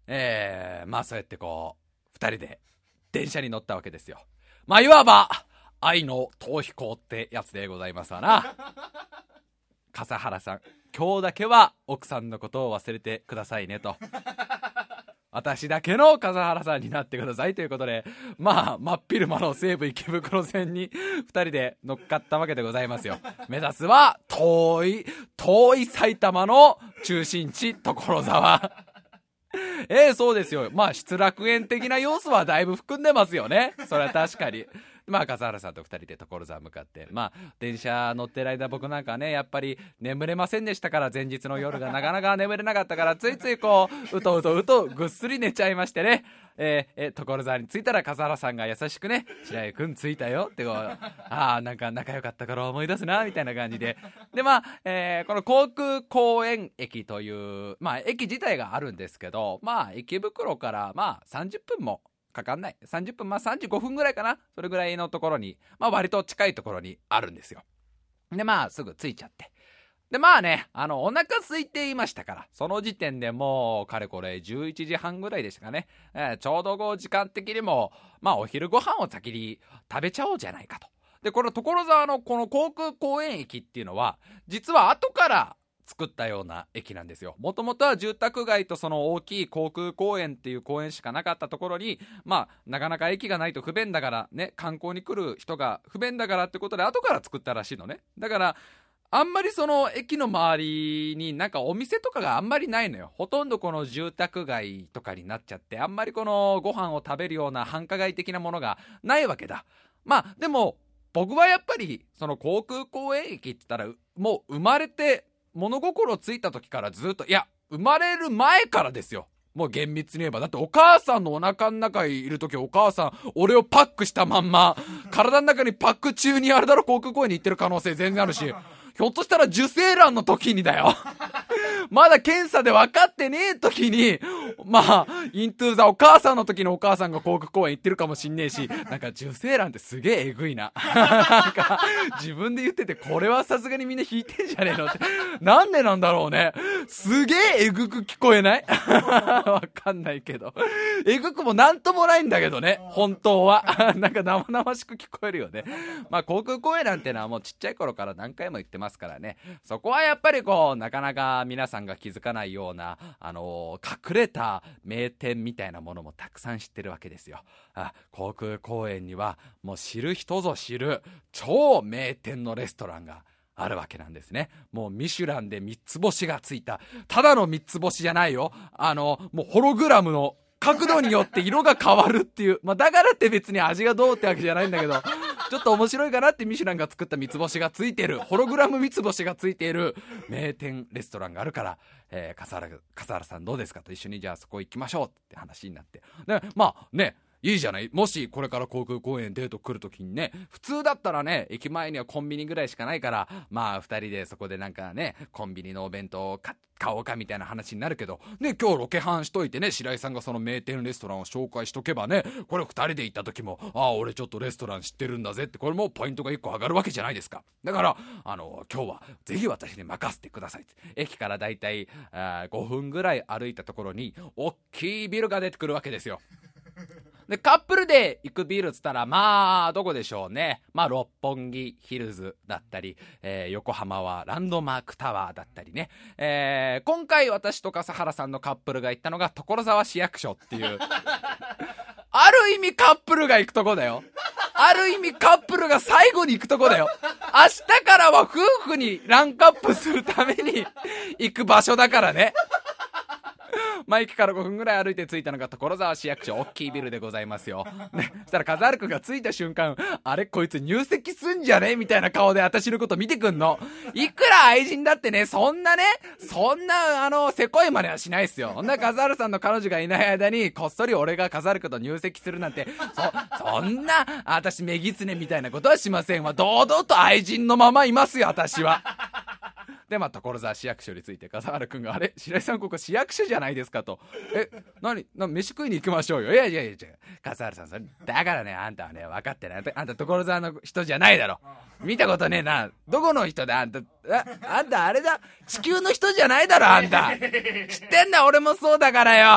まあそうやってこう2人で電車に乗ったわけですよ。まあいわば愛の逃避行ってやつでございますわな。笠原さん、今日だけは奥さんのことを忘れてくださいねと。私だけの笠原さんになってくださいということで、まあ真っ昼間の西武池袋線に2人で乗っかったわけでございますよ。目指すは遠い埼玉の中心地所沢。そうですよ。まあ失楽園的な要素はだいぶ含んでますよね。それは確かに。まあ笠原さんと2人で所沢向かって、まあ電車乗ってる間僕なんかね、やっぱり眠れませんでしたから、前日の夜がなかなか眠れなかったから、ついついこううとぐっすり寝ちゃいましてね。所沢に着いたら笠原さんが優しくね、白井くん着いたよってこう、なんか仲良かったから思い出すなみたいな感じで、でまあ、この航空公園駅というまあ駅自体があるんですけど、まあ池袋からまあ30分もかかんない、30分、まあ35分ぐらいかな、それぐらいのところに、まあ割と近いところにあるんですよ。でまあすぐ着いちゃって、でまあね、お腹空いていましたから、その時点でもうかれこれ11時半ぐらいでしたかね、ちょうど時間的にもまあお昼ご飯を先に食べちゃおうじゃないかと。でこの所沢のこの航空公園駅っていうのは実は後から作ったような駅なんですよ。もともとは住宅街とその大きい航空公園っていう公園しかなかったところに、まあなかなか駅がないと不便だからね、観光に来る人が不便だからってことで後から作ったらしいのね。だからあんまりその駅の周りになんかお店とかがあんまりないのよ。ほとんどこの住宅街とかになっちゃって、あんまりこのご飯を食べるような繁華街的なものがないわけだ。まあでも僕はやっぱりその航空公園駅って言ったら、もう生まれて物心ついた時からずっと、いや生まれる前からですよ。もう厳密に言えば、だってお母さんのお腹の中にいる時、お母さん俺をパックしたまんま体の中にパック中にあれだろ、航空公園に行ってる可能性全然あるし、ひょっとしたら受精卵の時にだよまだ検査で分かってねえ時に、まあイントゥーザお母さんの時のお母さんが航空公園行ってるかもしんねえし、なんか受精卵ってすげええぐいななんか自分で言ってて、これはさすがにみんな引いてんじゃねえのって、なんでなんだろうね、すげええぐく聞こえないわかんないけど、えぐくもなんともないんだけどね、本当はなんか生々しく聞こえるよね。まあ航空公園なんてのはもうちっちゃい頃から何回も言ってますからね、そこはやっぱりこうなかなか皆さんが気づかないような隠れた名店みたいなものもたくさん知ってるわけですよ。航空公園にはもう知る人ぞ知る超名店のレストランがあるわけなんですね。もうミシュランで3つ星がついた、ただの3つ星じゃないよ、もうホログラムの角度によって色が変わるっていう、まあだからって別に味がどうってわけじゃないんだけど、ちょっと面白いかなってミシュランが作った三つ星がついてる、ホログラム三つ星がついている名店レストランがあるから、笠原さんどうですかと、一緒にじゃあそこ行きましょうって話になって、でまあね、いいじゃない。もしこれから航空公園デート来るときにね、普通だったらね、駅前にはコンビニぐらいしかないから、まあ2人でそこでなんかね、コンビニのお弁当を買おうかみたいな話になるけどね、今日ロケハンしといてね、白井さんがその名店レストランを紹介しとけばね、これ2人で行った時も、俺ちょっとレストラン知ってるんだぜって、これもポイントが1個上がるわけじゃないですか。だから今日はぜひ私に任せてくださいって。駅からだいたい5分ぐらい歩いたところに大きいビルが出てくるわけですよ。でカップルで行くビルっつったら、まあどこでしょうね。まあ六本木ヒルズだったり、横浜はランドマークタワーだったりね、今回私と笠原さんのカップルが行ったのが所沢市役所っていうある意味カップルが行くとこだよ。ある意味カップルが最後に行くとこだよ。明日からは夫婦にランクアップするために行く場所だからね。まあ駅から5分ぐらい歩いて着いたのが所沢市役所、大きいビルでございますよ。ね、そしたら笠原くんが着いた瞬間、あれこいつ入籍すんじゃねみたいな顔で私のこと見てくんの。いくら愛人だってね、そんなせこい真似はしないっすよ。そんな笠原さんの彼女がいない間にこっそり俺が笠原くんと入籍するなんて、そんな私メギツネみたいなことはしませんわ。堂々と愛人のままいますよ、私は。でまあ所沢市役所について笠原くんが、あれ白井さんここ市役所じゃないですかと、飯食いに行きましょうよ。いや笠原さん、それだからね、あんたはね分かってない、あんた所沢の人じゃないだろ、見たことねえな、どこの人だあんたあれだ、地球の人じゃないだろあんた、知ってんだ俺もそうだからよ。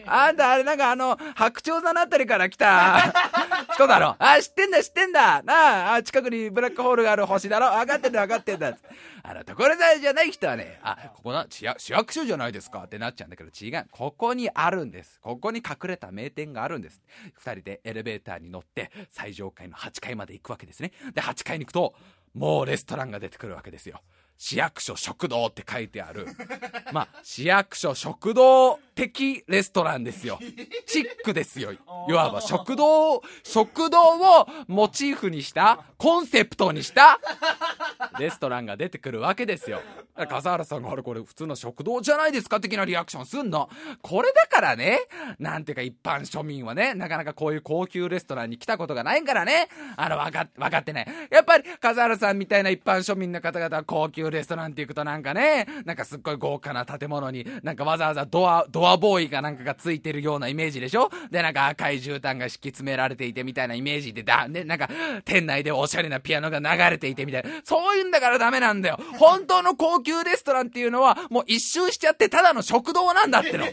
あんたあれなんか白鳥座のあたりから来た人だろ。あ、知ってんだ。なあ、近くにブラックホールがある星だろ。分かってんだ。所沢じゃない人はね、ここ市役所じゃないですかってなっちゃうんだけど、違う。ここにあるんです。ここに隠れた名店があるんです。二人でエレベーターに乗って最上階の8階まで行くわけですね。で、8階に行くと、もうレストランが出てくるわけですよ。市役所食堂って書いてある。市役所食堂的レストランですよ。チックですよ。いわば食堂をモチーフにした、コンセプトにしたレストランが出てくるわけですよ。笠原さんがこれ普通の食堂じゃないですか的なリアクションすんの。これだからね、なんていうか一般庶民はね、なかなかこういう高級レストランに来たことがないからね、わかってない。やっぱり笠原さんみたいな一般庶民の方々は高級レストランって行くとなんかね、なんかすっごい豪華な建物になんかわざわざドアボーイがなんかがついてるようなイメージでしょ。で、なんか赤い絨毯が敷き詰められていてみたいなイメージでね、なんか店内でおしゃれなピアノが流れていてみたいな、そういうんだからダメなんだよ。本当の高級レストランっていうのはもう一周しちゃってただの食堂なんだっての。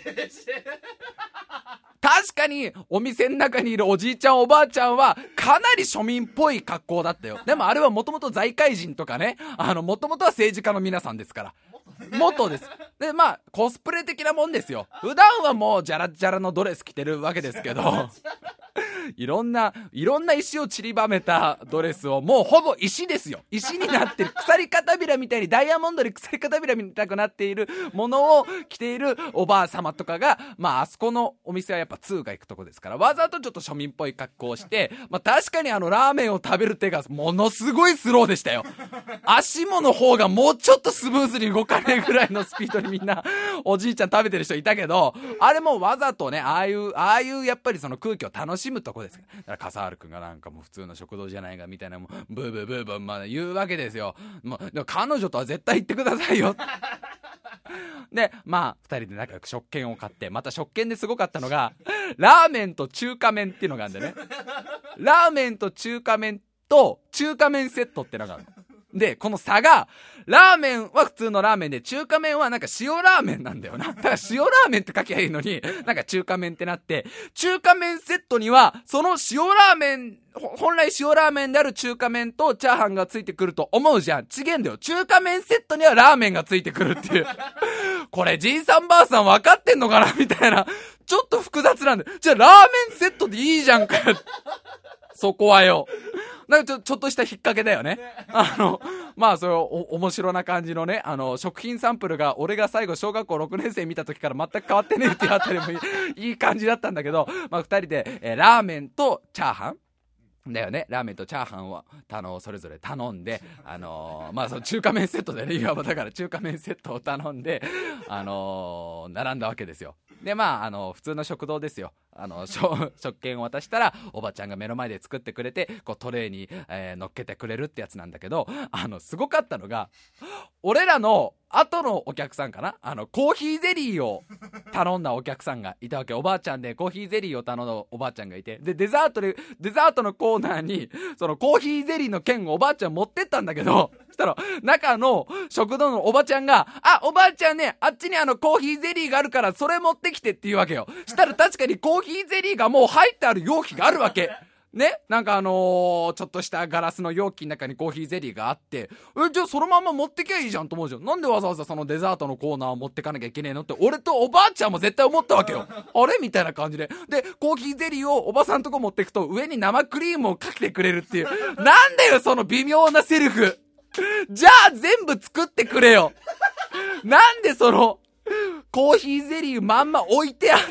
確かにお店の中にいるおじいちゃんおばあちゃんはかなり庶民っぽい格好だったよ。でもあれはもともと財界人とかね、もともとは政治家の皆さんですから元です。で、コスプレ的なもんですよ。普段はもうジャラジャラのドレス着てるわけですけどいろんな石を散りばめたドレスを、もうほぼ石ですよ。石になってる、鎖片びらみたいにダイヤモンドで鎖片びらみたくなっているものを着ているおばあ様とかが、あそこのお店はやっぱ通が行くとこですから、わざとちょっと庶民っぽい格好をして、確かにラーメンを食べる手がものすごいスローでしたよ。足もの方がもうちょっとスムーズに動かねえぐらいのスピードにみんなおじいちゃん食べてる人いたけど、あれもわざとね、ああいうやっぱりその空気を楽しむとこですから。だから笠原くんがなんかもう普通の食堂じゃないかみたいな、もうブーブーブーブー言うわけですよ。もうでも彼女とは絶対行ってくださいよで、二人で仲良く食券を買って、また食券ですごかったのがラーメンと中華麺っていうのがあるんだよね。ラーメンと中華麺と中華麺セットってのがあるので、この差が、ラーメンは普通のラーメンで、中華麺はなんか塩ラーメンなんだよな。だから塩ラーメンって書きゃいいのに、なんか中華麺ってなって、中華麺セットには、その塩ラーメン、本来塩ラーメンである中華麺とチャーハンがついてくると思うじゃん。ちげんだよ。中華麺セットにはラーメンがついてくるっていう。これ、じいさんばあさん分かってんのかなみたいな。ちょっと複雑なんだよ。じゃあラーメンセットでいいじゃんか。そこはよ。なんかちょっとした引っ掛けだよね。それ面白な感じのね、食品サンプルが、俺が最後小学校6年生見た時から全く変わってねえっていうあたりもいい感じだったんだけど、二人で、ラーメンとチャーハンだよね。ラーメンとチャーハンをそれぞれ頼んで、その中華麺セットでね、いわばだから中華麺セットを頼んで、並んだわけですよ。で、普通の食堂ですよ。食券を渡したらおばちゃんが目の前で作ってくれて、こうトレーに、乗っけてくれるってやつなんだけど、すごかったのが、俺らの後のお客さんかな、コーヒーゼリーを頼んだお客さんがいたわけ。おばあちゃんでコーヒーゼリーを頼んだおばあちゃんがいて、でデザートのコーナーにそのコーヒーゼリーの券をおばあちゃん持ってったんだけど、そしたら中の食堂のおばちゃんが、おばあちゃんね、あっちにコーヒーゼリーがあるからそれ持ってきてって言うわけよ。したら確かにコーヒーゼリーがもう入ってある容器があるわけね。なんかちょっとしたガラスの容器の中にコーヒーゼリーがあって、じゃあそのまま持ってきゃいいじゃんと思うじゃん。なんでわざわざそのデザートのコーナーを持ってかなきゃいけねえのって、俺とおばあちゃんも絶対思ったわけよ。あれみたいな感じで。で、コーヒーゼリーをおばさんとこ持ってくと、上に生クリームをかけてくれるっていう。なんだよ、その微妙なセリフ。じゃあ全部作ってくれよ。なんでその、コーヒーゼリーまんま置いてあって、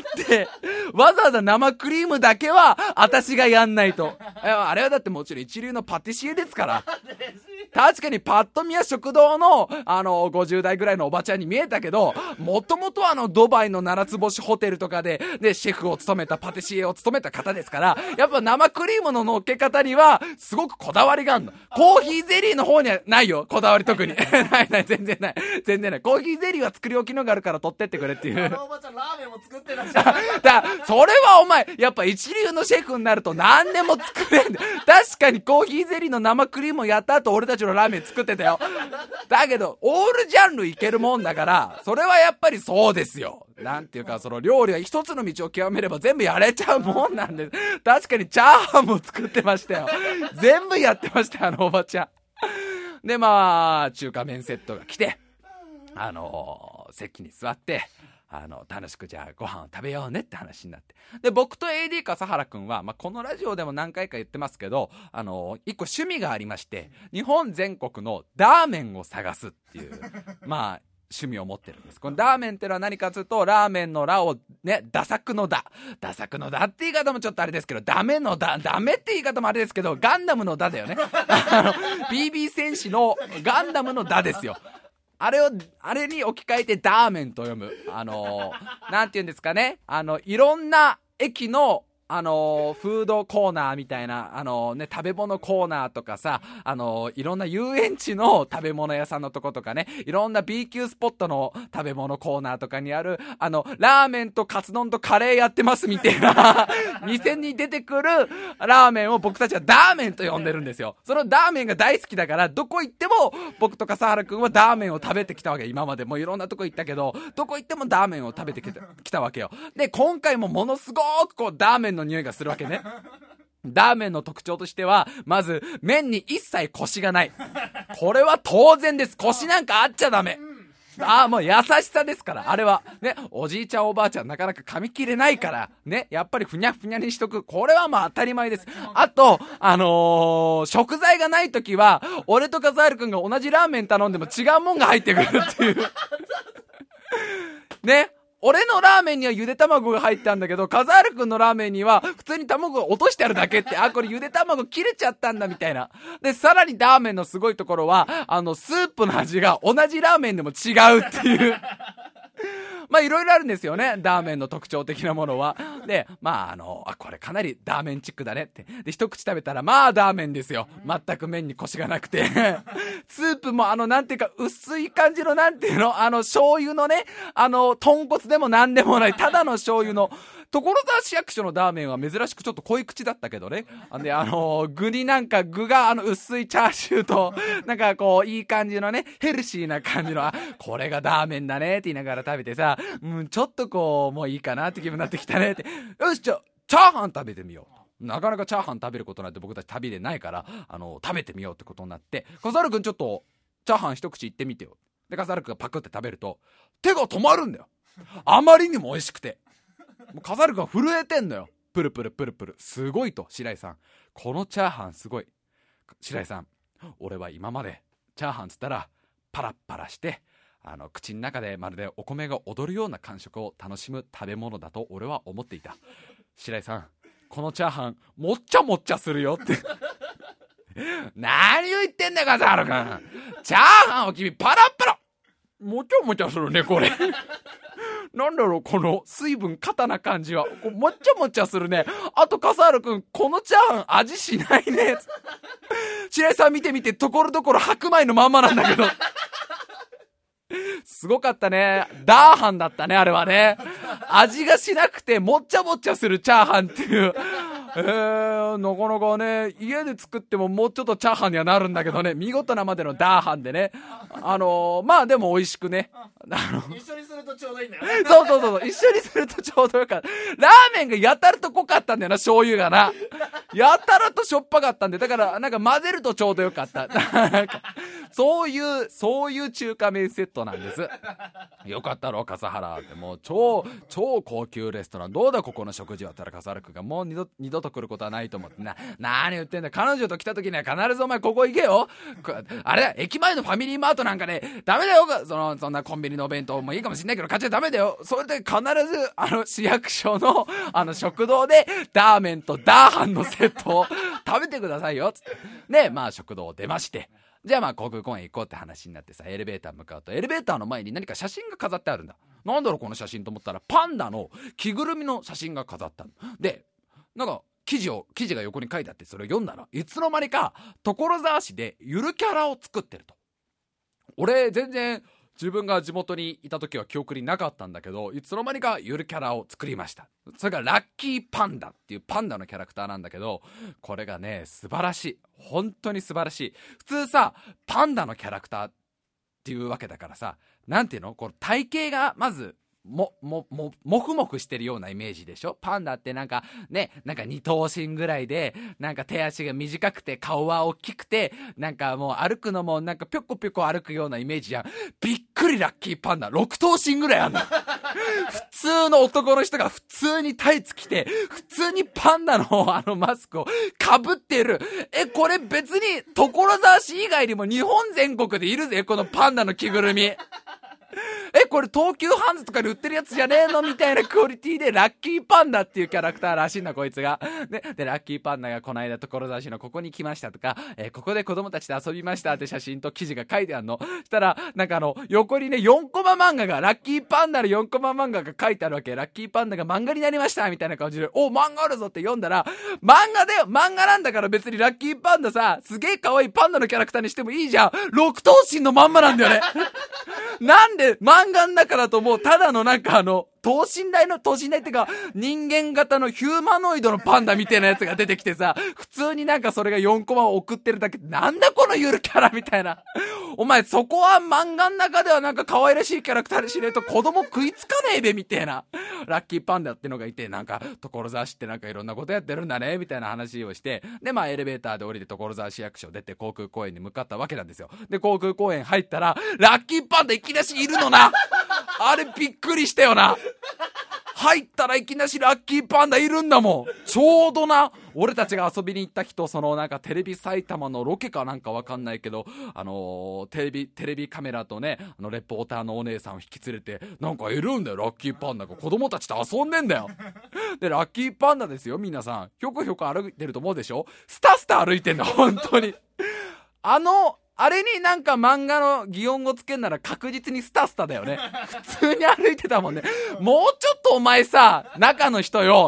わざわざ生クリームだけは私がやんないと。あれはだってもちろん一流のパティシエですから。確かにパッと見は食堂の50代ぐらいのおばちゃんに見えたけど、もともとドバイの7つ星ホテルとかでシェフを務めた、パティシエを務めた方ですから、やっぱ生クリームの乗っけ方にはすごくこだわりがあるの。コーヒーゼリーの方にはないよ、こだわり特に。ない、全然ない。コーヒーゼリーは作り置きのがあるから取ってってくれっていう。 おばちゃんラーメメンも作ってらっしゃる。 それはお前、やっぱ一流のシェフになると何でも作れんだよ。確かにコーヒーゼリーの生クリームをやった後、俺たちのラーメン作ってたよ。だけど、オールジャンルいけるもんだから、それはやっぱりそうですよ。なんていうか、その料理は一つの道を極めれば全部やれちゃうもんなんです。確かにチャーハンも作ってましたよ。全部やってましたよ、あのおばちゃん。で、まあ、中華麺セットが来て、席に座って、楽しくじゃあご飯を食べようねって話になって。で、僕と AD 笠原くんは、このラジオでも何回か言ってますけど、一個趣味がありまして、日本全国のラーメンを探すっていう、趣味を持ってるんです。このラーメンってのは何かというと、ラーメンのラをね、ダサくのダって言い方もちょっとあれですけど、ダメって言い方もあれですけど、ガンダムのダだよね。BB 戦士のガンダムのダですよ。あれに置き換えてダーメンと読む。なんて言うんですかね。いろんな駅の、フードコーナーみたいな、食べ物コーナーとかさ、いろんな遊園地の食べ物屋さんのとことかね、いろんな B 級スポットの食べ物コーナーとかにある、ラーメンとカツ丼とカレーやってますみたいな、店に出てくるラーメンを僕たちはダーメンと呼んでるんですよ。そのダーメンが大好きだから、どこ行っても、僕と笠原くんはダーメンを食べてきたわけ。今までもういろんなとこ行ったけど、どこ行ってもダーメンを食べてきたわけよ。で、今回もものすごくこう、ダーメンの匂いがするわけね。ラーメンの特徴としては、まず麺に一切コシがない。これは当然です。コシなんかあっちゃダメ。もう優しさですから、あれはね。おじいちゃんおばあちゃんなかなか噛み切れないからね、やっぱりふにゃふにゃにしとく。これは当たり前です。あと食材がないときは、俺と笠原くんが同じラーメン頼んでも違うもんが入ってくるっていうね。俺のラーメンにはゆで卵が入ったんだけど、笠原くんのラーメンには普通に卵が落としてあるだけって、これゆで卵切れちゃったんだみたいな。で、さらにラーメンのすごいところは、スープの味が同じラーメンでも違うっていう。いろいろあるんですよね、ラーメンの特徴的なものは。で、これかなりラーメンチックだねって。で、一口食べたら、ラーメンですよ。全く麺にコシがなくて。スープもなんていうか、薄い感じの、なんていうの、醤油のね、豚骨でもなんでもない、ただの醤油の、所沢市役所のラーメンは珍しくちょっと濃い口だったけどね。で、具になんか具が薄いチャーシューと、なんかこう、いい感じのね、ヘルシーな感じの、これがラーメンだねって言いながら食べてさ、ちょっとこう、もういいかなって気分になってきたねって。よし、じゃあ、チャーハン食べてみよう。なかなかチャーハン食べることなんて僕たち旅でないから、食べてみようってことになって、笠原くんちょっと、チャーハン一口いってみてよ。で、笠原くんがパクって食べると、手が止まるんだよ。あまりにも美味しくて。もう笠原くんが震えてんのよ。プルプルプルプル。すごいと、白井さん。このチャーハンすごい。白井さん、俺は今まで、チャーハンつったら、パラッパラして、口の中でまるでお米が踊るような感触を楽しむ食べ物だと俺は思っていた。白井さん、このチャーハンもっちゃもっちゃするよって何を言ってんだよ笠原くん。チャーハンを君パラッパラもちゃもちゃするねこれなんだろうこの水分過多な感じはもっちゃもちゃするね。あと笠原くんこのチャーハン味しないね白井さん見てみてところどころ白米のまんまなんだけどすごかったね。ダーハンだったねあれはね。味がしなくてもっちゃもっちゃするチャーハンっていうなかなかね家で作ってももうちょっとチャーハンにはなるんだけどね、見事なまでのダーハンでねでも美味しくね一緒にするとちょうどいいんだよそう一緒にするとちょうどよかった。ラーメンがやたらと濃かったんだよな、醤油がなやたらとしょっぱかったんで、だからなんか混ぜるとちょうどよかったなんかそういう中華麺セットなんです。よかったろ笠原ってもう超高級レストランどうだここの食事はったら笠原くんがもう二度と来ることはないと思って何言ってんだ彼女と来た時には必ずお前ここ行けよ。あれだ駅前のファミリーマートなんかねダメだよ。そんなコンビニのお弁当もいいかもしんないけど買っちゃダメだよ。それで必ず市役所の食堂でラーメンとダーハンのセットを食べてくださいよつってで食堂を出まして、じゃあ航空公園行こうって話になってさ、エレベーター向かうとエレベーターの前に何か写真が飾ってあるんだ。なんだろうこの写真と思ったらパンダの着ぐるみの写真が飾ったので、なんか記事が横に書いてあって、それを読んだらいつの間にか所沢市でゆるキャラを作ってると。俺全然自分が地元にいた時は記憶になかったんだけど、いつの間にかゆるキャラを作りました。それがラッキーパンダっていうパンダのキャラクターなんだけど、これがね素晴らしい。本当に素晴らしい。普通さパンダのキャラクターっていうわけだからさ、なんていうの、この体型がまずもふもふしてるようなイメージでしょ。パンダってなんか二頭身ぐらいで、なんか手足が短くて顔は大きくて、なんかもう歩くのもなんかぴょこぴょこ歩くようなイメージじゃん。びっくりラッキーパンダ6頭身ぐらいあんの普通の男の人が普通にタイツ着て、普通にパンダのマスクをかぶってる。これ別に所沢市以外にも日本全国でいるぜ、このパンダの着ぐるみ。これ東急ハンズとかで売ってるやつじゃねえのみたいなクオリティでラッキーパンダっていうキャラクターらしいんだこいつが。でラッキーパンダがこの間所沢市のここに来ましたとか、ここで子供たちと遊びましたって写真と記事が書いてあるの。したらなんか横にね4コマ漫画が、ラッキーパンダの4コマ漫画が書いてあるわけ。ラッキーパンダが漫画になりましたみたいな感じで、お漫画あるぞって読んだら、漫画だよ、漫画なんだから別にラッキーパンダさすげえ可愛いパンダのキャラクターにしてもいいじゃん。6頭身のまんまなんだよねなんで漫画だからともうただのなんか等身大っていうか人間型のヒューマノイドのパンダみたいなやつが出てきてさ、普通になんかそれが4コマを送ってるだけ。なんだこのゆるキャラみたいな。お前そこは漫画の中ではなんか可愛らしいキャラクターにしねえと子供食いつかねえべみたいな。ラッキーパンダってのがいて、なんか所沢市ってなんかいろんなことやってるんだねみたいな話をして、でエレベーターで降りて所沢市役所出て航空公園に向かったわけなんですよ。で航空公園入ったらラッキーパンダいきなしいるのなあれびっくりしたよな。入ったらいきなしラッキーパンダいるんだもん。ちょうどな、俺たちが遊びに行った日となんかテレビ埼玉のロケかなんかわかんないけど、テレビカメラとね、レポーターのお姉さんを引き連れてなんかいるんだよ、ラッキーパンダが子供たちと遊んでんだよ。でラッキーパンダですよ、皆さんひょこひょこ歩いてると思うでしょ。スタスタ歩いてんだ本当に。あれになんか漫画の擬音語つけんなら確実にスタスタだよね。普通に歩いてたもんね。もうちょっとお前さ、中の人よ、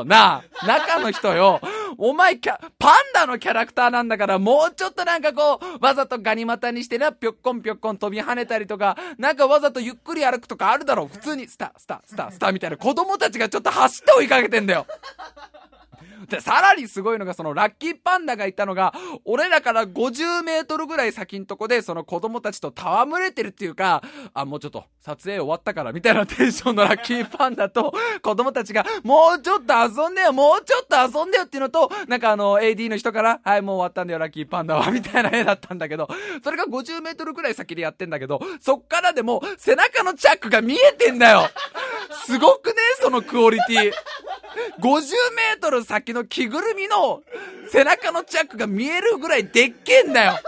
お前パンダのキャラクターなんだから、もうちょっとなんかこう、わざとガニ股にしてな、ぴょっこん飛び跳ねたりとか、なんかわざとゆっくり歩くとかあるだろう。普通にスタみたいな。子供たちがちょっと走って追いかけてんだよ。でさらにすごいのが、そのラッキーパンダがいたのが俺らから50メートルぐらい先んとこで、その子供たちと戯れてるっていうか、もうちょっと撮影終わったからみたいなテンションのラッキーパンダと子供たちがもうちょっと遊んでよっていうのと、なんかAD の人からはいもう終わったんだよラッキーパンダはみたいな絵だったんだけど、それが50メートルぐらい先でやってんだけど、そっからでも背中のチャックが見えてんだよ。すごくねそのクオリティ。50メートル先の着ぐるみの背中のチャックが見えるぐらいでっけえんだよ。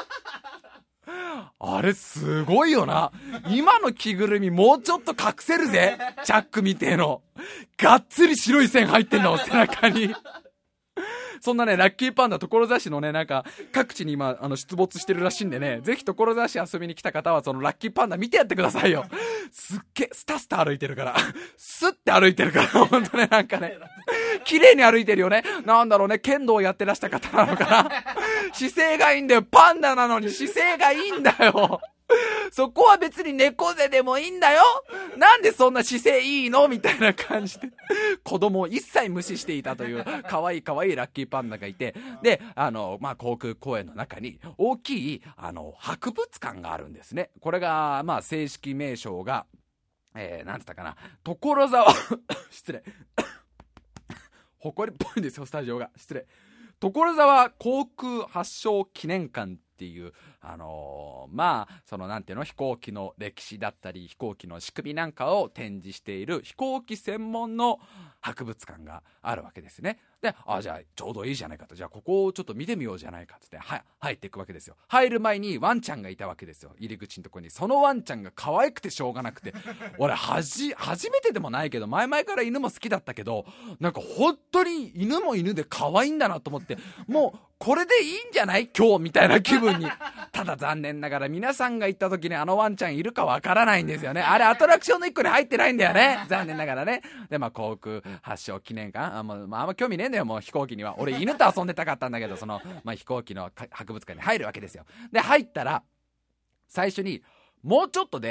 あれすごいよな。今の着ぐるみもうちょっと隠せるぜ、チャックみてえの。がっつり白い線入ってんだもん背中に。そんなねラッキーパンダ所沢市のねなんか各地に今出没してるらしいんでね、ぜひ所沢市遊びに来た方はそのラッキーパンダ見てやってくださいよ。すっげえスタスタ歩いてるからスッて歩いてるから本当ね、なんかね綺麗に歩いてるよね。なんだろうね、剣道をやってらした方なのかな。姿勢がいいんだよ。パンダなのに姿勢がいいんだよ。そこは別に猫背でもいいんだよ。なんでそんな姿勢いいのみたいな感じで子供を一切無視していたという可愛いラッキーパンダがいて、で航空公園の中に大きい博物館があるんですね。これが正式名称がなんつったかな、所沢失礼誇りっぽいんですよスタジオが。失礼。所沢航空発祥記念館っていうそのなんていうの、飛行機の歴史だったり飛行機の仕組みなんかを展示している飛行機専門の博物館があるわけですね。でじゃあちょうどいいじゃないかと、じゃあここをちょっと見てみようじゃないかって入っていくわけですよ。入る前にワンちゃんがいたわけですよ、入り口のところに。そのワンちゃんが可愛くてしょうがなくて俺初めてでもないけど前々から犬も好きだったけど、なんか本当に犬も犬で可愛いんだなと思って、もうこれでいいんじゃない今日みたいな気分に。ただ残念ながら皆さんが行った時にワンちゃんいるかわからないんですよね。あれアトラクションの一個に入ってないんだよね、残念ながらね。で航空発祥記念館、あんま興味ねえんだよもう飛行機には。俺犬と遊んでたかったんだけど、その、飛行機の博物館に入るわけですよ。で入ったら最初にもうちょっとで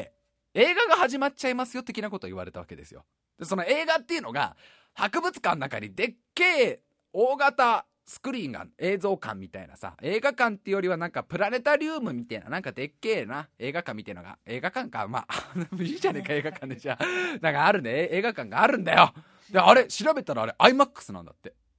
映画が始まっちゃいますよ的なことを言われたわけですよ。でその映画っていうのが博物館の中にでっけえ大型スクリーンが映像館みたいなさ、映画館っていうよりはなんかプラネタリウムみたいな、なんかでっけえな映画館みたいなのが、映画館か、まあいいじゃねえか映画館で、じゃあなんかあるね、映画館があるんだよ。であれ調べたらあれ IMAX そう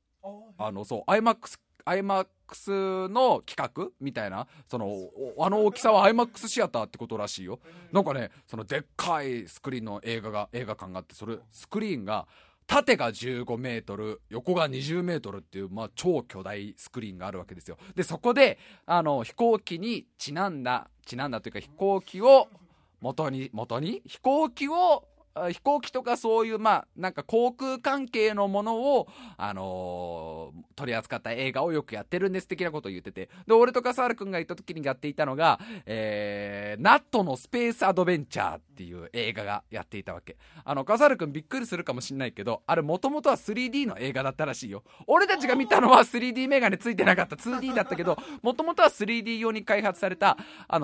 IMAX の企画みたいな、その大きさは IMAX シアターってことらしいよ。なんかね、そのでっかいスクリーンの映画館があって、それスクリーンが縦が15メートル横が20メートルっていう、まあ、超巨大スクリーンがあるわけですよ。でそこで飛行機にちなんだというか、飛行機を元に飛行機とかそういう、まあなんか航空関係のものを取り扱った映画をよくやってるんです的なことを言ってて、で俺と笠原くんが行った時にやっていたのが、ナットのスペースアドベンチャーっていう映画がやっていたわけ。笠原くんびっくりするかもしんないけど、あれもともとは 3D の映画だったらしいよ。俺たちが見たのは 3D メガネついてなかった 2D だったけど、もともとは 3D 用に開発された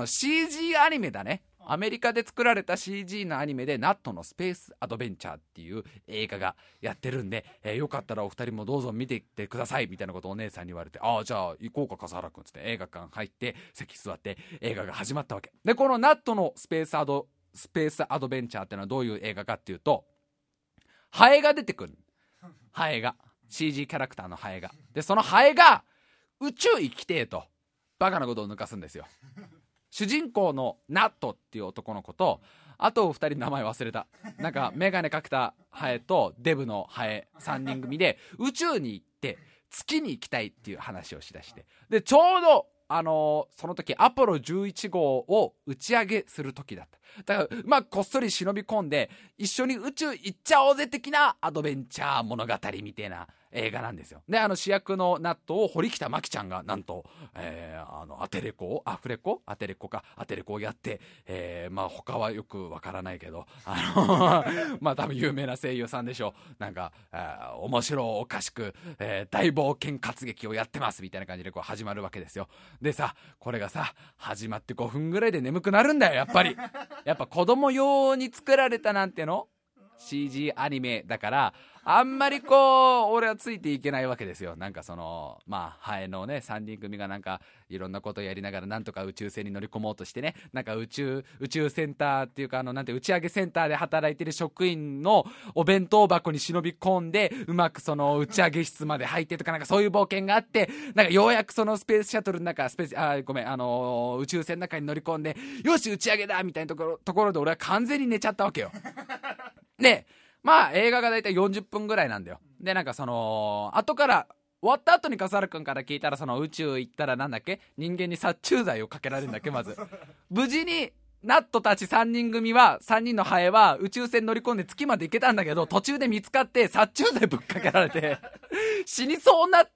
CG アニメだね。アメリカで作られた CG のアニメでナットのスペースアドベンチャーっていう映画がやってるんで、よかったらお二人もどうぞ見ていってくださいみたいなことをお姉さんに言われて、ああじゃあ行こうか笠原くんつって映画館入って席座って映画が始まったわけで、このナットのスペースアドベンチャーっていうのはどういう映画かっていうと、ハエが出てくる。ハエが CG キャラクターのハエが、でそのハエが宇宙行きてえとバカなことを抜かすんですよ。主人公のナットっていう男の子と、あと2人名前忘れた、なんかメガネかけたハエとデブのハエ3人組で宇宙に行って月に行きたいっていう話をしだして、でちょうどその時アポロ11号を打ち上げする時だった。だからまあこっそり忍び込んで一緒に宇宙行っちゃおうぜ的なアドベンチャー物語みたいな映画なんですよ。で主役のナットを堀北真希ちゃんがなんと、アテレコをやって、まあ他はよくわからないけどまあ多分有名な声優さんでしょう。なんか面白おかしく、大冒険活劇をやってますみたいな感じでこう始まるわけですよ。でさ、これがさ始まって5分ぐらいで眠くなるんだよ。やっぱり子供用に作られたなんての CG アニメだからあんまりこう俺はついていけないわけですよ。なんかそのまあハエのね3人組がなんかいろんなことをやりながらなんとか宇宙船に乗り込もうとしてね、なんか宇宙センターっていうかなんて打ち上げセンターで働いてる職員のお弁当箱に忍び込んでうまくその打ち上げ室まで入ってとか、なんかそういう冒険があって、なんかようやくそのスペースシャトルの中宇宙船の中に乗り込んでよし打ち上げだみたいなところで俺は完全に寝ちゃったわけよ。でまあ映画がだいたい40分ぐらいなんだよ。でなんかその後から終わった後に笠原くんから聞いたら、その宇宙行ったらなんだっけ、人間に殺虫剤をかけられるんだっけ。まず無事にナットたち3人組は3人のハエは宇宙船乗り込んで月まで行けたんだけど、途中で見つかって殺虫剤ぶっかけられて死にそうになって、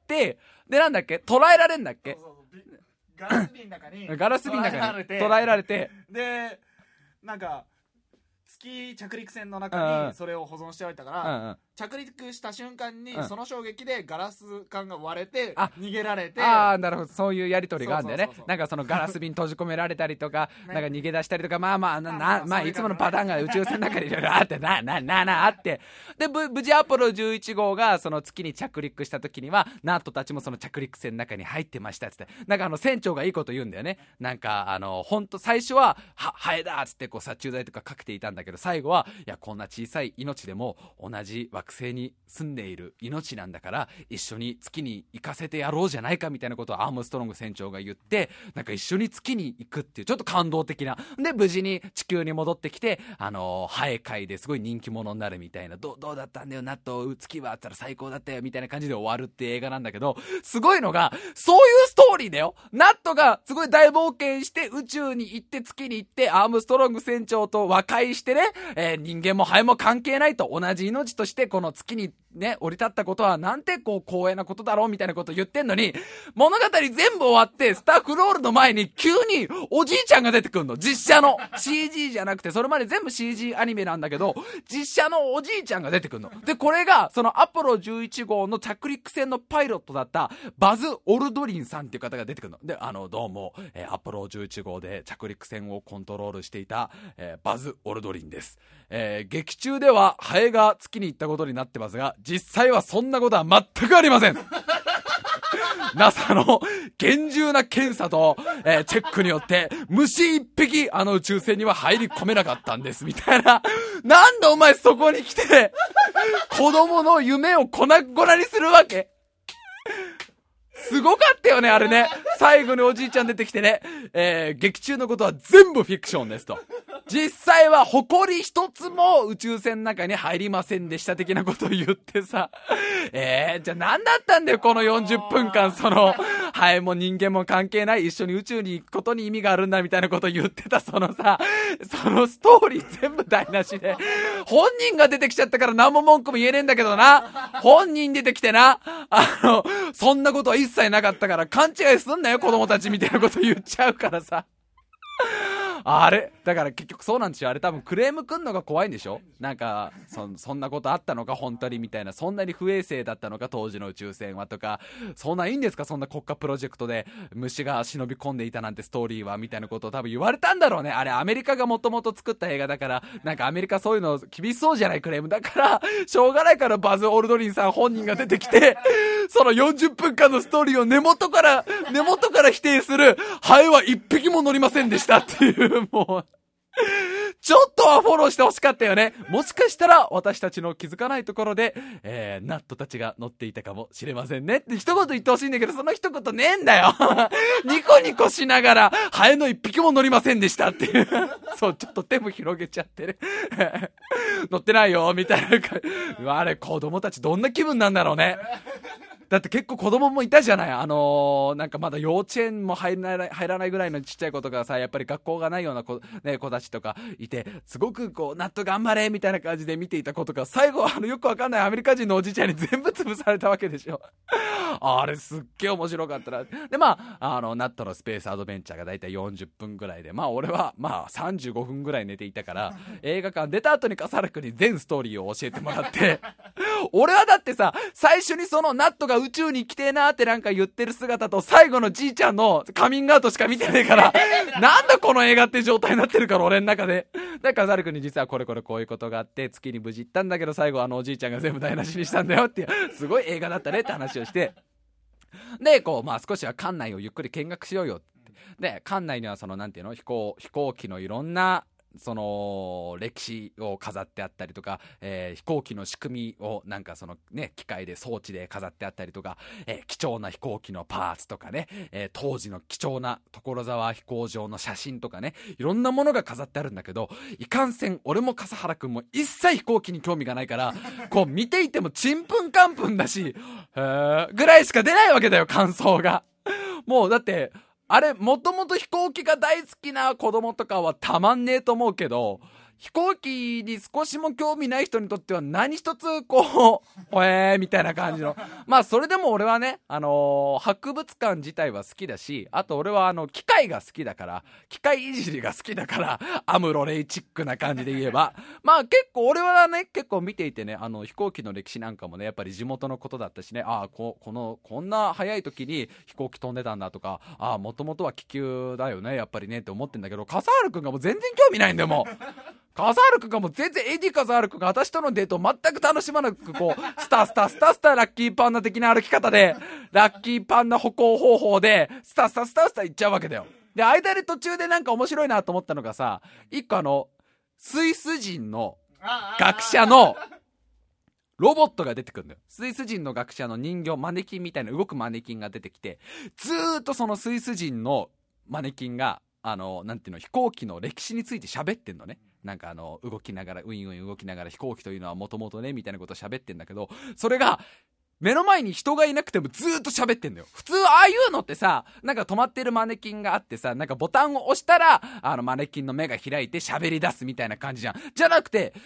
でなんだっけ捉えられんだっけ、 ガラス瓶の中に捉えられてでなんか月着陸船の中にそれを保存しておいたから、着陸した瞬間にその衝撃でガラス管が割れて逃げられて、 なるほど、そういうやり取りがあるんだよね。なんかそのガラス瓶閉じ込められたりとかなんか逃げ出したりとか、まあいつものパターンが宇宙船の中にいろいろあってあって、で無事アポロ11号がその月に着陸した時にはナットたちもその着陸船の中に入ってましたっつって、なんか船長がいいこと言うんだよね。なんか本当最初はハエだっつってこう殺虫剤とかかけていたんだけど、最後はいやこんな小さい命でも同じ惑星に住んでいる命なんだから一緒に月に行かせてやろうじゃないかみたいなことをアームストロング船長が言って、なんか一緒に月に行くっていうちょっと感動的なで、無事に地球に戻ってきてハエ界ですごい人気者になるみたいな、どうだったんだよナット月はあったら最高だったよみたいな感じで終わるって映画なんだけど、すごいのがそういうストーリーだよ。ナットがすごい大冒険して宇宙に行って月に行ってアームストロング船長と和解してね、人間もハエも関係ないと同じ命としてこの月にね、降り立ったことはなんてこう光栄なことだろうみたいなことを言ってんのに、物語全部終わってスタッフロールの前に急におじいちゃんが出てくるの。実写の CG じゃなくて、それまで全部 CG アニメなんだけど、実写のおじいちゃんが出てくるの。で、これがそのアポロ11号の着陸船のパイロットだったバズ・オルドリンさんっていう方が出てくるの。で、どうも、アポロ11号で着陸船をコントロールしていた、バズ・オルドリンです。劇中ではハエが月に行ったことになってますが、実際はそんなことは全くありません。NASA の厳重な検査と、チェックによって虫一匹宇宙船には入り込めなかったんですみたいな。なんでお前そこに来て子供の夢を粉々にするわけ。すごかったよね、あれね。最後におじいちゃん出てきてね、劇中のことは全部フィクションですと。実際は埃一つも宇宙船の中に入りませんでした的なことを言ってさ、じゃあ何だったんだよこの40分間、ハエも人間も関係ない、一緒に宇宙に行くことに意味があるんだみたいなことを言ってた、そのストーリー全部台無しで、本人が出てきちゃったから何も文句も言えねえんだけどな。本人出てきてな、そんなことは一切なかったから勘違いすんなよ子供たちみたいなこと言っちゃうからさ。あれだから結局そうなんですよ。あれ多分クレームくんのが怖いんでしょ。なんかそんなことあったのか本当にみたいな、そんなに不衛生だったのか当時の宇宙船はとか、そんないいんですかそんな国家プロジェクトで虫が忍び込んでいたなんてストーリーはみたいなことを多分言われたんだろうね。あれアメリカがもともと作った映画だから、なんかアメリカそういうの厳しそうじゃない、クレームだからしょうがないからバズ・オルドリンさん本人が出てきて、その40分間のストーリーを根元から否定する、ハエは一匹も乗りませんでしたっていう、もうちょっとはフォローしてほしかったよね。もしかしたら私たちの気づかないところで、ナットたちが乗っていたかもしれませんねって一言言ってほしいんだけど、その一言ねえんだよニコニコしながらハエの一匹も乗りませんでしたっていうそう、ちょっと手も広げちゃってね乗ってないよみたいな。あれ子供たちどんな気分なんだろうね。だって結構子供もいたじゃない。なんかまだ幼稚園も入らないぐらいのちっちゃい子とかさ、やっぱり学校がないような子たちとかいて、すごくこう、ナット頑張れみたいな感じで見ていた子とか、最後よくわかんないアメリカ人のおじいちゃんに全部潰されたわけでしょあれすっげえ面白かったな。で、ナットのスペースアドベンチャーがだいたい40分ぐらいで、俺は35分ぐらい寝ていたから、映画館出た後に笠原くんに全ストーリーを教えてもらって俺はだってさ、最初にそのナットが宇宙に来てえなってなんか言ってる姿と、最後のじいちゃんのカミングアウトしか見てねえからなんだこの映画って状態になってるから、俺の中で。だから笠原くんに実はこういうことがあって、月に無事行ったんだけど、最後おじいちゃんが全部台無しにしたんだよっていう、すごい映画だったねって話をして、で少しは館内をゆっくり見学しようよって。で館内にはなんていうの、飛行機のいろんな歴史を飾ってあったりとか、飛行機の仕組みをなんか機械で装置で飾ってあったりとか、貴重な飛行機のパーツとかね、当時の貴重な所沢飛行場の写真とかね、いろんなものが飾ってあるんだけど、いかんせん俺も笠原くんも一切飛行機に興味がないから見ていてもちんぷんかんぷんだしぐらいしか出ないわけだよ、感想が。もうだってあれ、もともと飛行機が大好きな子供とかはたまんねえと思うけど、飛行機に少しも興味ない人にとっては何一つみたいな感じの。それでも俺はね、博物館自体は好きだし、あと俺は機械が好きだから、機械いじりが好きだから、アムロレイチックな感じで言えば、結構俺はね、結構見ていてね、飛行機の歴史なんかもね、やっぱり地元のことだったしね、こんな早い時に飛行機飛んでたんだとか、もともとは気球だよね、やっぱりねって思ってんだけど、笠原くんがもう全然興味ないんだよ、もう。笠原くんがもう全然、エディ笠原くんが私とのデートを全く楽しまなく、スタラッキーパンダ的な歩き方で、ラッキーパンダ歩行方法で、スタ行っちゃうわけだよ。で、間で途中でなんか面白いなと思ったのがさ、一個スイス人の学者のロボットが出てくるんだよ。スイス人の学者の人形、マネキンみたいな動くマネキンが出てきて、ずーっとそのスイス人のマネキンが、なんていうの、飛行機の歴史について喋ってんのね。なんか動きながらウィンウィン動きながら、飛行機というのはもともとねみたいなことを喋ってんだけど、それが目の前に人がいなくてもずーっと喋ってんだよ。普通ああいうのってさ、なんか止まってるマネキンがあってさ、なんかボタンを押したらマネキンの目が開いて喋り出すみたいな感じじゃん。じゃなくて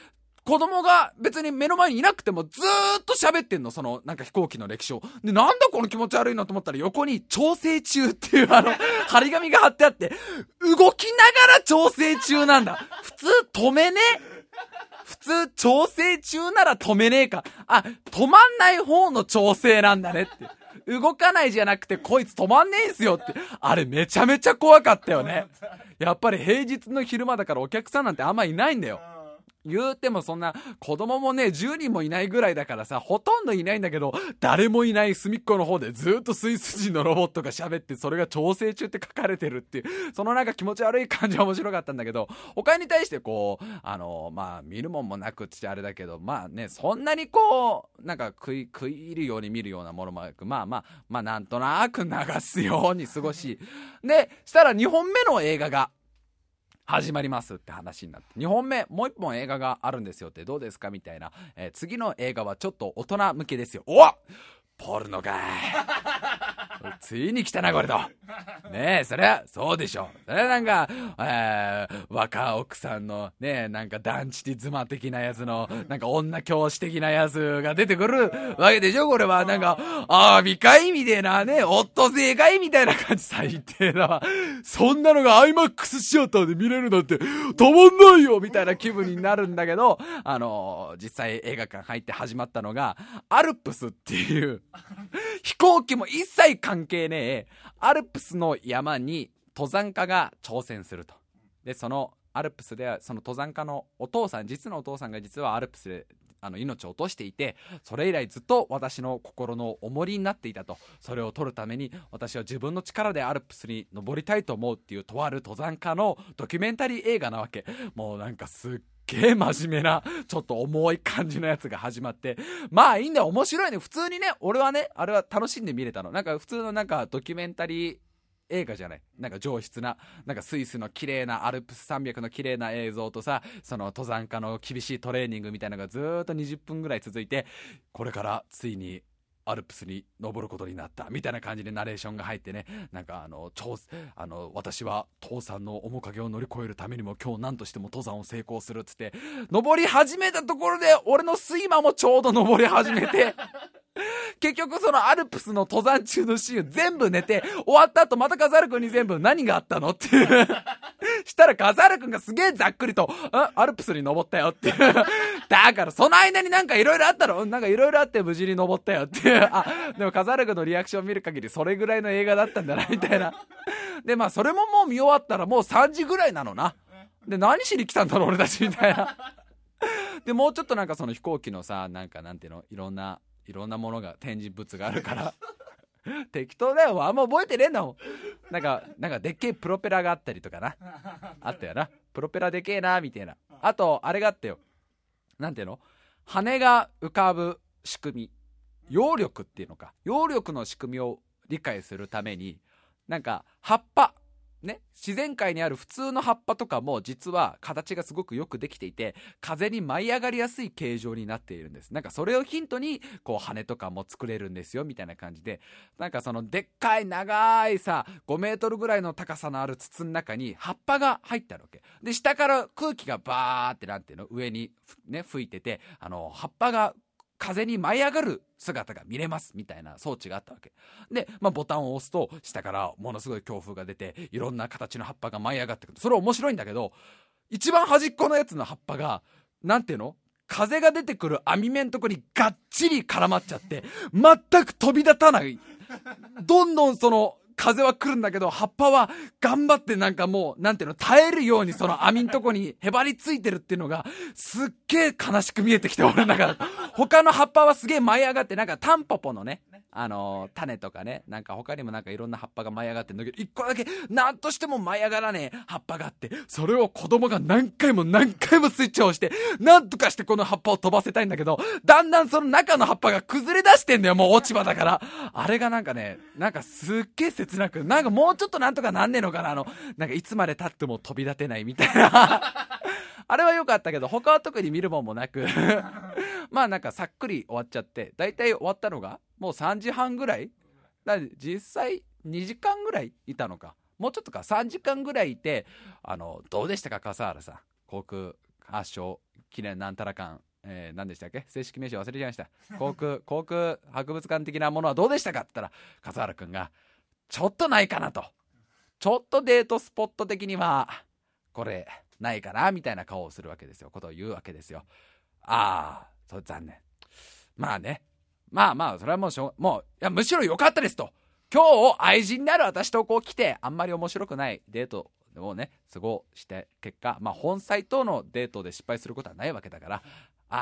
子供が別に目の前にいなくてもずーっと喋ってんの、そのなんか飛行機の歴史を。で、なんだこの気持ち悪いのと思ったら、横に調整中っていう張り紙が貼ってあって、動きながら調整中なんだ。普通止めね。普通調整中なら止めねえか。あ、止まんない方の調整なんだねって。動かないじゃなくてこいつ止まんねえんすよって。あれめちゃめちゃ怖かったよね。やっぱり平日の昼間だからお客さんなんてあんまいないんだよ。言うてもそんな子供もね10人もいないぐらいだからさ、ほとんどいないんだけど、誰もいない隅っこの方でずっとスイス人のロボットが喋って、それが調整中って書かれてるっていう、そのなんか気持ち悪い感じは面白かったんだけど、他に対してこうまあ見るもんもなくってあれだけど、まあねそんなにこうなんか食い入るように見るようなものもなく、まあなんとなく流すように過ごし、でしたら2本目の映画が始まりますって話になって、2本目もう1本映画があるんですよってどうですかみたいな、次の映画はちょっと大人向けですよ。おっポルノかいついに来たなこれとねえ、そりゃそうでしょ。それはなんか、若奥さんのね、なんか団地妻的なやつのなんか女教師的なやつが出てくるわけでしょ。これはなんか美かいみたいなね、オットセイかいみたいな感じ。最低だわ。そんなのが IMAX シアターで見れるなんてたまんないよみたいな気分になるんだけど、実際映画館入って始まったのがアルプスっていう飛行機も一切関係ねえアルプスの山に登山家が挑戦すると。でそのアルプスではその登山家のお父さん、実のお父さんが実はアルプスで命を落としていて、それ以来ずっと私の心の重りになっていたと。それを取るために私は自分の力でアルプスに登りたいと思うっていうとある登山家のドキュメンタリー映画なわけ。もうなんかすっげえ真面目なちょっと重い感じのやつが始まって、まあいいんだよ、面白いね。普通にね、俺はねあれは楽しんで見れたの。なんか普通のなんかドキュメンタリー映画じゃない、なんか上質な、なんかスイスの綺麗なアルプス山脈の綺麗な映像とさ、その登山家の厳しいトレーニングみたいなのがずーっと20分ぐらい続いて、これからついにアルプスに登ることになったみたいな感じでナレーションが入ってね、なんか私は父さんの面影を乗り越えるためにも今日何としても登山を成功するっつって登り始めたところで、俺の睡魔もちょうど登り始めて結局そのアルプスの登山中のシーン全部寝て、終わった後またカザル君に全部何があったのっていうしたらカザル君がすげえざっくりとアルプスに登ったよっていうだからその間になんかいろいろあったの、なんかいろいろあって無事に登ったよっていうでもカザル君のリアクションを見る限りそれぐらいの映画だったんだなみたいな。でまあそれももう見終わったらもう3時ぐらいなのな。で何しに来たんだろう俺たちみたいなでもうちょっとなんかその飛行機のさ、なんかなんていうの、いろんなものが展示物があるから適当だよ、あんま覚えてねえんだもん。なんかでっけえプロペラがあったりとかな、あったよな、プロペラでけえなみたいな。あとあれがあったよ、なんていうの、羽が浮かぶ仕組み、揚力っていうのか、揚力の仕組みを理解するために、なんか葉っぱね、自然界にある普通の葉っぱとかも実は形がすごくよくできていて、風に舞い上がりやすい形状になっているんです。なんかそれをヒントにこう羽とかも作れるんですよみたいな感じで、なんかそのでっかい長いさ5メートルぐらいの高さのある筒の中に葉っぱが入ってあるわけで、下から空気がバーってなんていうの上にね吹いてて、葉っぱが風に舞い上がる姿が見れますみたいな装置があったわけで、ボタンを押すと下からものすごい強風が出ていろんな形の葉っぱが舞い上がってくる。それ面白いんだけど、一番端っこのやつの葉っぱがなんていうの、風が出てくる網目のとこにがっちり絡まっちゃって全く飛び立たない。どんどんその風は来るんだけど、葉っぱは頑張ってなんかもうなんていうの、耐えるようにその網んとこにへばりついてるっていうのがすっげえ悲しく見えてきて、俺なんか他の葉っぱはすげえ舞い上がって、なんかタンポポのね種とかね、なんか他にもなんかいろんな葉っぱが舞い上がってるんだけど、一個だけなんとしても舞い上がらねえ葉っぱがあって、それを子供が何回もスイッチを押してなんとかしてこの葉っぱを飛ばせたいんだけど、だんだんその中の葉っぱが崩れ出してんだよ、もう落ち葉だから。あれがなんかね、なんかすっげえ切なく、なんかもうちょっとなんとかなんねえのかな、なんかいつまで経っても飛び立てないみたいなあれは良かったけど他は特に見るもんもなくまあなんかさっくり終わっちゃって、だいたい終わったのがもう3時半ぐらいだ。実際2時間ぐらいいたのか、もうちょっとか、3時間ぐらいいて、どうでしたか笠原さん、航空発祥記念なんたら館、何でしたっけ、正式名称忘れちゃいました。航空博物館的なものはどうでしたかって言ったら、笠原くんがちょっとないかなと、ちょっとデートスポット的にはこれないかなみたいな顔をするわけですよ、ことを言うわけですよ。ああ、それ残念。まあね、まあそれはもういやむしろ良かったですと。今日愛人である私とこう来てあんまり面白くないデートをね過ごして結果、本妻とのデートで失敗することはないわけだから、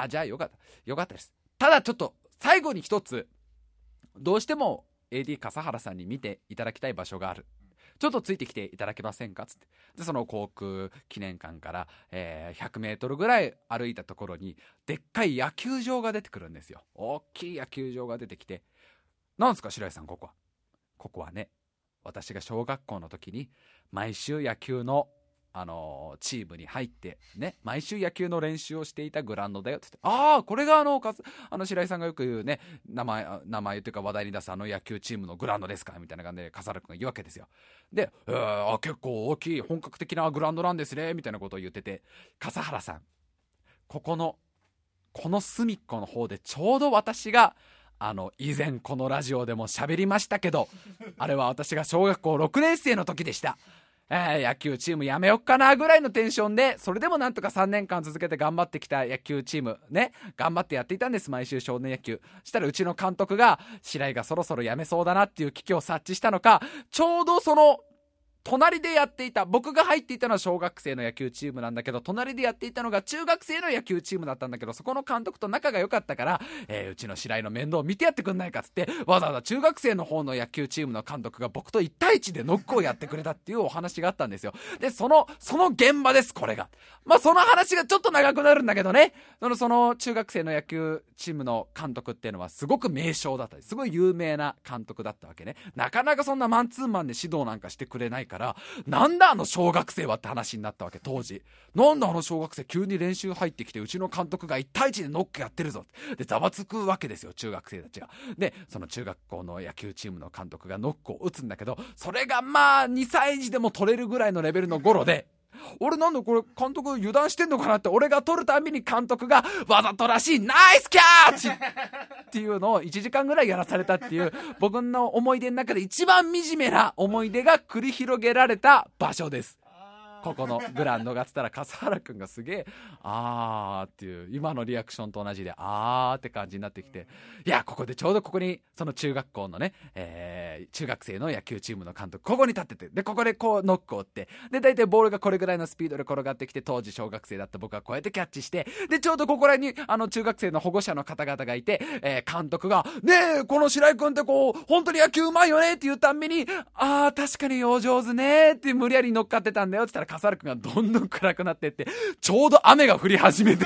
じゃあよかったです。ただちょっと最後に一つどうしても AD 笠原さんに見ていただきたい場所がある、ちょっとついてきていただけませんかつって、でその航空記念館から、100メートルぐらい歩いたところにでっかい野球場が出てくるんですよ。大きい野球場が出てきて、なんですか白井さん、ここはね、私が小学校の時に毎週野球のチームに入ってね、毎週野球の練習をしていたグラウンドだよって言って、これが白井さんがよく言うね、名前というか話題に出す野球チームのグラウンドですかみたいな感じで笠原君が言うわけですよ。で、結構大きい本格的なグラウンドなんですねみたいなことを言ってて、笠原さん、この隅っこの方でちょうど私が以前このラジオでも喋りましたけど、あれは私が小学校6年生の時でした。野球チームやめよっかなぐらいのテンションで、それでもなんとか3年間続けて頑張ってきた野球チームね、頑張ってやっていたんです、毎週少年野球。したらうちの監督が白井がそろそろやめそうだなっていう危機を察知したのか、ちょうどその隣でやっていた、僕が入っていたのは小学生の野球チームなんだけど、隣でやっていたのが中学生の野球チームだったんだけど、そこの監督と仲が良かったから、うちの白井の面倒を見てやってくんないかっつって、わざわざ中学生の方の野球チームの監督が僕と1対1でノックをやってくれたっていうお話があったんですよ。でその現場です、これが。その話がちょっと長くなるんだけどね、その中学生の野球チームの監督っていうのはすごく名将だったり、すごい有名な監督だったわけね。なかなかそんなマンツーマンで指導なんかしてくれないから、なんだ小学生はって話になったわけ、当時。なんだ小学生急に練習入ってきて、うちの監督が1対1でノックやってるぞでざわつくわけですよ、中学生たちが。でその中学校の野球チームの監督がノックを打つんだけど、それが2歳児でも取れるぐらいのレベルのゴロで、俺なんだこれ監督油断してんのかなって、俺が取るたびに監督がわざとらしいナイスキャッチっていうのを1時間ぐらいやらされたっていう、僕の思い出の中で一番惨めな思い出が繰り広げられた場所です。ここのグラウンドがつったら笠原くんがすげえっていう今のリアクションと同じでって感じになってきて、いやここでちょうどここにその中学校のね、中学生の野球チームの監督ここに立ってて、でここでこうノックを打って、で大体ボールがこれぐらいのスピードで転がってきて、当時小学生だった僕はこうやってキャッチして、でちょうどここらに中学生の保護者の方々がいて、監督がねえこの白井くんってこう本当に野球うまいよねって言うたんびに確かにお上手ねって無理やり乗っかってたんだよって言ったら、笠原くんがどんどん暗くなってって、ちょうど雨が降り始めて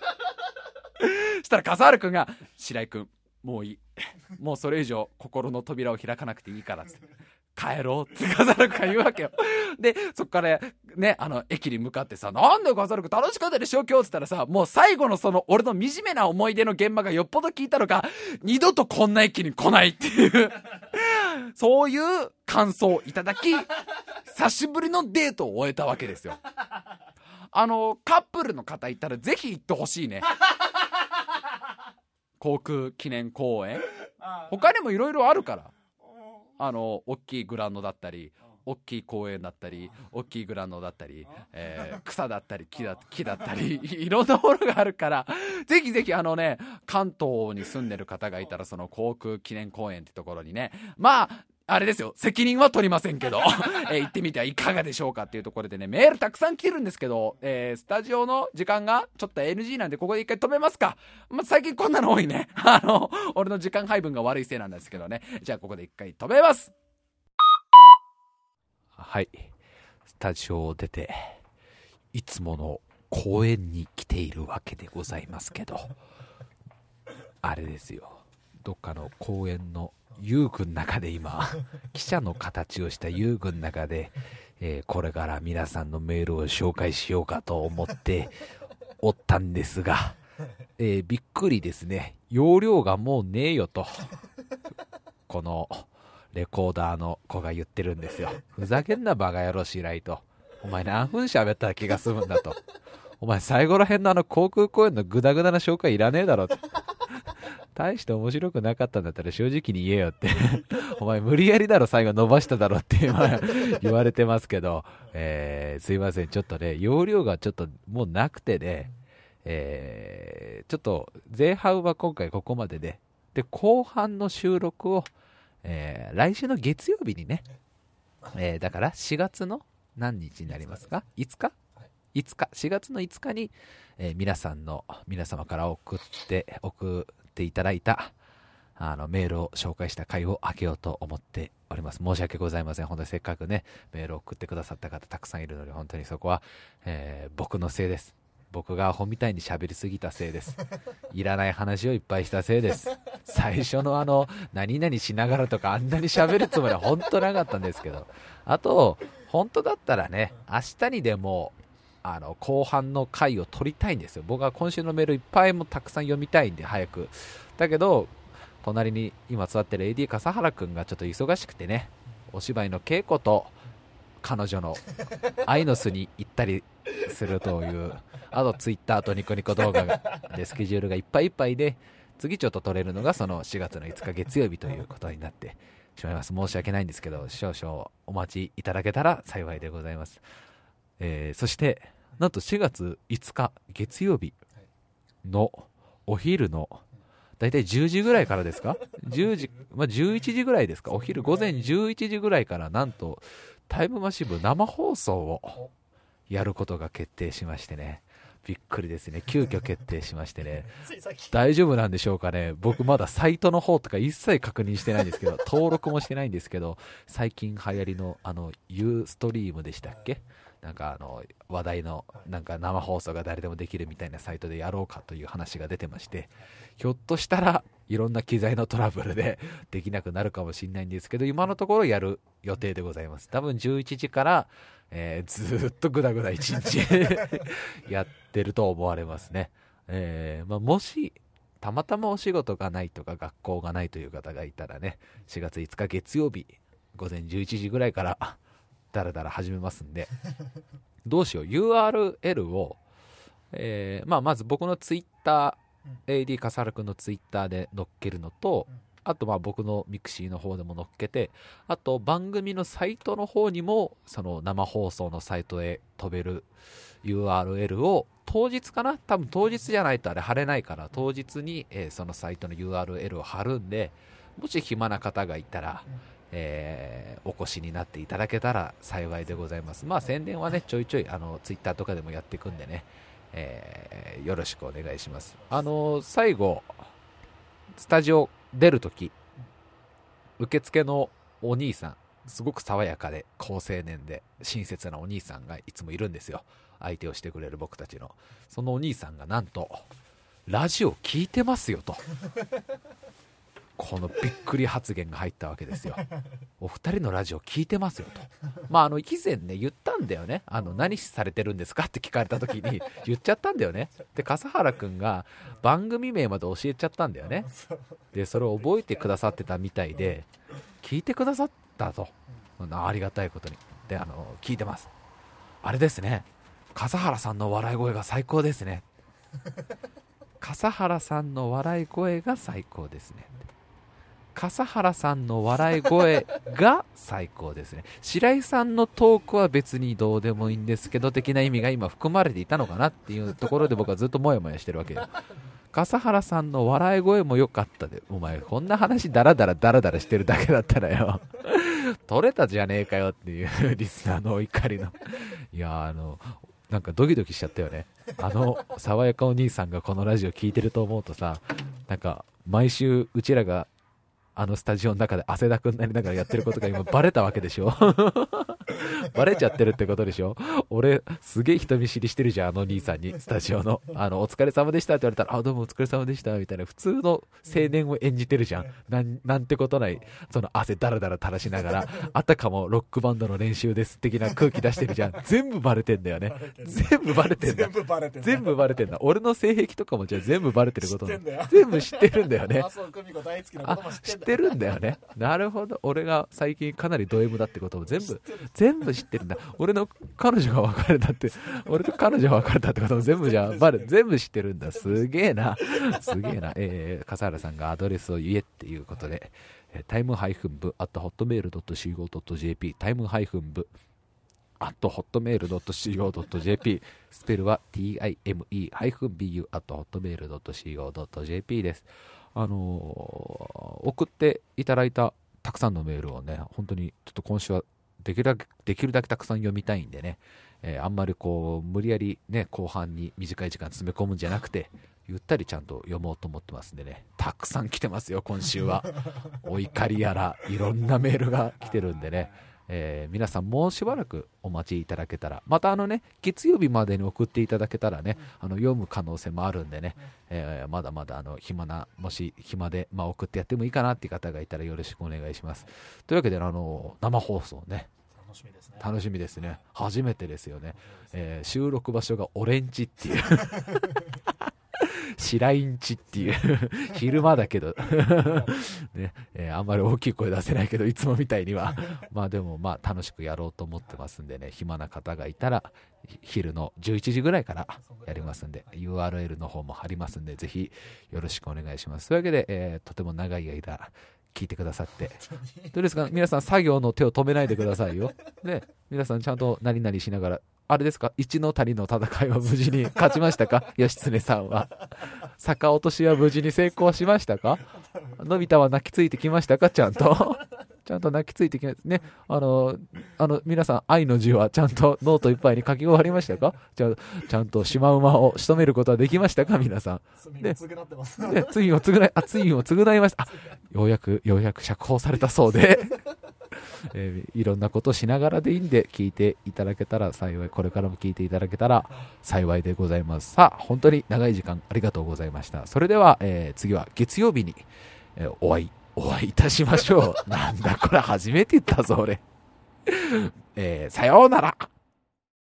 したら笠原くんが白井くんもういい、もうそれ以上心の扉を開かなくていいからっつって帰ろうって笠原くんが言うわけよ。でそっからね駅に向かってさ、なんだよ笠原くん楽しかったでしょ今日っつったらさ、もう最後のその俺の惨めな思い出の現場がよっぽど聞いたのか、二度とこんな駅に来ないっていうそういう感想をいただき、久しぶりのデートを終えたわけですよ。カップルの方いたらぜひ行ってほしいね航空記念公園。他にもいろいろあるから、大きいグラウンドだったり大きい公園だったり大きいグラウンドだったり、草だったり木だったりいろんなものがあるから、ぜひぜひ関東に住んでる方がいたら、その航空記念公園ってところにね、あれですよ、責任は取りませんけど行ってみてはいかがでしょうかっていうところでね、メールたくさん来てるんですけど、スタジオの時間がちょっと NG なんでここで一回止めますか。最近こんなの多いね俺の時間配分が悪いせいなんですけどね。じゃあここで一回止めます。はい、スタジオを出ていつもの公園に来ているわけでございますけど、あれですよ、どっかの公園の遊具の中で今記者の形をした遊具の中で、これから皆さんのメールを紹介しようかと思っておったんですが、びっくりですね、容量がもうねえよとこのレコーダーの子が言ってるんですよ。ふざけんなバカ野郎白井と、お前何分喋ったら気が済むんだと。 お前最後ら辺の航空公園のグダグダな紹介いらねえだろって大して面白くなかったんだったら正直に言えよってお前無理やりだろ最後伸ばしただろって言われてますけど、すいませんちょっとね容量がちょっともうなくてね、ちょっと前半は今回ここまでで後半の収録を、来週の月曜日にね、だから4月の何日になりますか5日4月の5日に、皆様から送っていただいたメールを紹介した回を開けようと思っております。申し訳ございません。本当にせっかくねメールを送ってくださった方たくさんいるので本当にそこは、僕のせいです。僕がアホみたいに喋りすぎたせいです。いらない話をいっぱいしたせいです。最初の何々しながらとかあんなに喋るつもりは本当なかったんですけど、あと本当だったらね明日にでも後半の回を取りたいんですよ。僕は今週のメールいっぱいもたくさん読みたいんで早く。だけど隣に今座ってる AD 笠原くんがちょっと忙しくてね、お芝居の稽古と彼女の愛の巣に行ったりするというあとツイッターとニコニコ動画でスケジュールがいっぱいいっぱいで、次ちょっと撮れるのがその4月の5日月曜日ということになってしまいます。申し訳ないんですけど少々お待ちいただけたら幸いでございます。そしてなんと4月5日月曜日のお昼のだいたい10時ぐらいからですか10時、11時ぐらいですか、お昼午前11時ぐらいからなんとタイムマシブ生放送をやることが決定しましてね、びっくりですね。急遽決定しましてね大丈夫なんでしょうかね。僕まだサイトの方とか一切確認してないんですけど登録もしてないんですけど、最近流行りのユーストリームでしたっけ、なんか話題のなんか生放送が誰でもできるみたいなサイトでやろうかという話が出てまして、ひょっとしたらいろんな機材のトラブルでできなくなるかもしれないんですけど、今のところやる予定でございます。多分11時から、ずっとぐだぐだ1日やってると思われますね。もしたまたまお仕事がないとか学校がないという方がいたらね、4月5日月曜日午前11時ぐらいからだらだら始めますんでどうしよう URL を、まず僕のツイッター AD 笠原くんのツイッターで載っけるのと、あと僕のミクシーの方でも載っけて、あと番組のサイトの方にもその生放送のサイトへ飛べる URL を当日かな、多分当日じゃないとあれ貼れないから当日に、そのサイトの URL を貼るんで、もし暇な方がいたらお越しになっていただけたら幸いでございます。宣伝はねちょいちょいツイッターとかでもやっていくんでね、よろしくお願いします。最後スタジオ出るとき受付のお兄さん、すごく爽やかで好青年で親切なお兄さんがいつもいるんですよ。相手をしてくれる僕たちの。そのお兄さんがなんとラジオ聞いてますよとこのびっくり発言が入ったわけですよ。お二人のラジオ聞いてますよと。以前ね言ったんだよね。何されてるんですかって聞かれた時に言っちゃったんだよね。で笠原くんが番組名まで教えちゃったんだよね。でそれを覚えてくださってたみたいで聞いてくださったと。ありがたいことに。で聞いてます。あれですね、笠原さんの笑い声が最高ですね。笠原さんの笑い声が最高ですね。笠原さんの笑い声が最高ですね。白井さんのトークは別にどうでもいいんですけど的な意味が今含まれていたのかなっていうところで僕はずっとモヤモヤしてるわけよ。笠原さんの笑い声も良かったで、お前こんな話ダラダラしてるだけだったらよ取れたじゃねえかよっていうリスナーのお怒りのいやなんかドキドキしちゃったよね。爽やかお兄さんがこのラジオ聞いてると思うとさ、なんか毎週うちらがスタジオの中で汗だくになりながらやってることが今バレたわけでしょバレちゃってるってことでしょ。俺すげえ人見知りしてるじゃん、兄さんに。スタジオのお疲れ様でしたって言われたら、どうもお疲れ様でしたみたいな普通の青年を演じてるじゃん。なんてことない、その汗だらだら垂らしながらあたかもロックバンドの練習です的な空気出してるじゃん。全部バレてんだよね。全部バレてんだ。俺の性癖とかもじゃあ全部バレてることも全部知ってるんだよね。知っってるんだよね。なるほど。俺が最近かなりド M だってことも全部知ってるんだ。俺と彼女が別れたってことも全部全部知ってるんだ。すげえな。笠原さんがアドレスを言えっていうことで、タイムハイフン部@hotmail.co.jp タイムハイフン部@hotmail.co.jp スペルは time-bu@hotmail.co.jp です。送っていただいたたくさんのメールをね、本当にちょっと今週はできるだけたくさん読みたいんでね、あんまりこう無理やりね後半に短い時間詰め込むんじゃなくて、ゆったりちゃんと読もうと思ってますんでね、たくさん来てますよ今週は。お怒りやらいろんなメールが来てるんでね、皆さんもうしばらくお待ちいただけたら、また月曜日までに送っていただけたらね、読む可能性もあるんでね、まだまだもし暇で、送ってやってもいいかなっていう方がいたらよろしくお願いします。というわけで生放送ね、楽しみですね。初めてですよね。収録場所がオレンジっていう白インチっていう昼間だけどね、あんまり大きい声出せないけどいつもみたいにはでも楽しくやろうと思ってますんでね、暇な方がいたら昼の11時ぐらいからやりますんで URL の方も貼りますんで、ぜひよろしくお願いします。というわけで、とても長い間聞いてくださってどうですか皆さん、作業の手を止めないでくださいよ、ね、皆さんちゃんと何々しながら、あれですか、一の谷の戦いは無事に勝ちましたか義経さんは。逆落としは無事に成功しましたか。のび太は泣きついてきましたか。ちゃんと泣きついてきますね。皆さん、愛の字はちゃんとノートいっぱいに書き終わりましたか。ちゃんとシマウマを仕留めることはできましたか皆さん。罪を償いました。ようやく釈放されたそうでいろんなことしながらでいいんで聞いていただけたら幸い、これからも聞いていただけたら幸いでございます。さあ、本当に長い時間ありがとうございました。それでは、次は月曜日に、お会いいたしましょう。なんだこれ、初めて言ったぞ俺。さようなら。